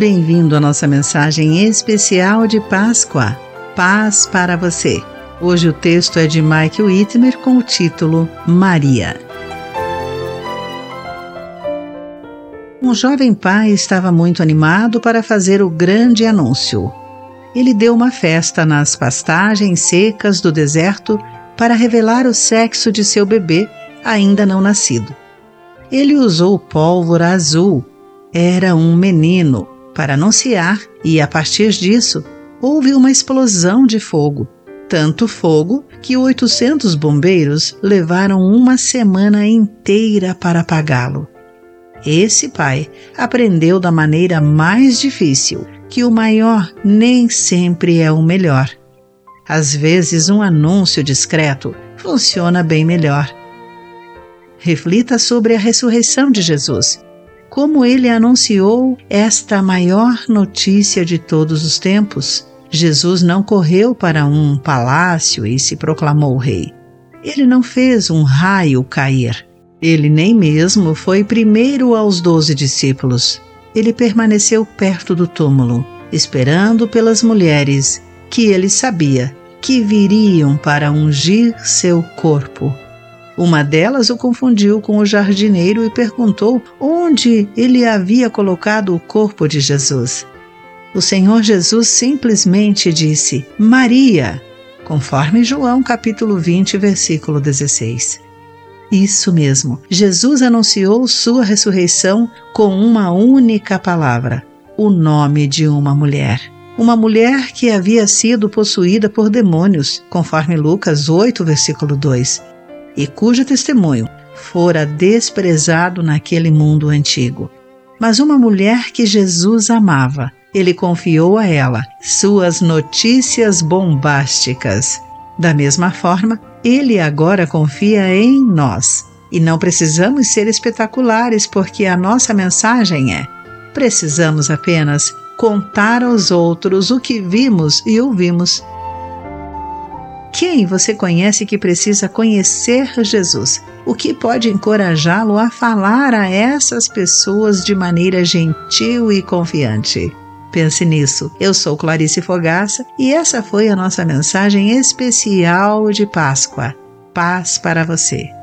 bem-vindo à nossa mensagem especial de Páscoa. Paz para você. Hoje o texto é de Michael Whitmer com o título Maria. Um jovem pai estava muito animado para fazer o grande anúncio. Ele deu uma festa nas pastagens secas do deserto para revelar o sexo de seu bebê ainda não nascido. Ele usou pólvora azul. Era um menino, para anunciar, e a partir disso, houve uma explosão de fogo. Tanto fogo que 800 bombeiros levaram uma semana inteira para apagá-lo. Esse pai aprendeu da maneira mais difícil que o maior nem sempre é o melhor. Às vezes, um anúncio discreto funciona bem melhor. Reflita sobre a ressurreição de Jesus. Como ele anunciou esta maior notícia de todos os tempos. Jesus não correu para um palácio e se proclamou rei. Ele não fez um raio cair. Ele nem mesmo foi primeiro aos 12 discípulos. Ele permaneceu perto do túmulo, esperando pelas mulheres que ele sabia que viriam para ungir seu corpo. Uma delas o confundiu com o jardineiro e perguntou onde ele havia colocado o corpo de Jesus. O Senhor Jesus simplesmente disse, Maria, conforme João capítulo 20, versículo 16. Isso mesmo, Jesus anunciou sua ressurreição com uma única palavra, o nome de uma mulher. Uma mulher que havia sido possuída por demônios, conforme Lucas 8, versículo 2. E cujo testemunho fora desprezado naquele mundo antigo. Mas uma mulher que Jesus amava, ele confiou a ela suas notícias bombásticas. Da mesma forma, ele agora confia em nós. E não precisamos ser espetaculares porque a nossa mensagem é: precisamos apenas contar aos outros o que vimos e ouvimos. Quem você conhece que precisa conhecer Jesus? O que pode encorajá-lo a falar a essas pessoas de maneira gentil e confiante? Pense nisso. Eu sou Clarice Fogaça e essa foi a nossa mensagem especial de Páscoa. Paz para você.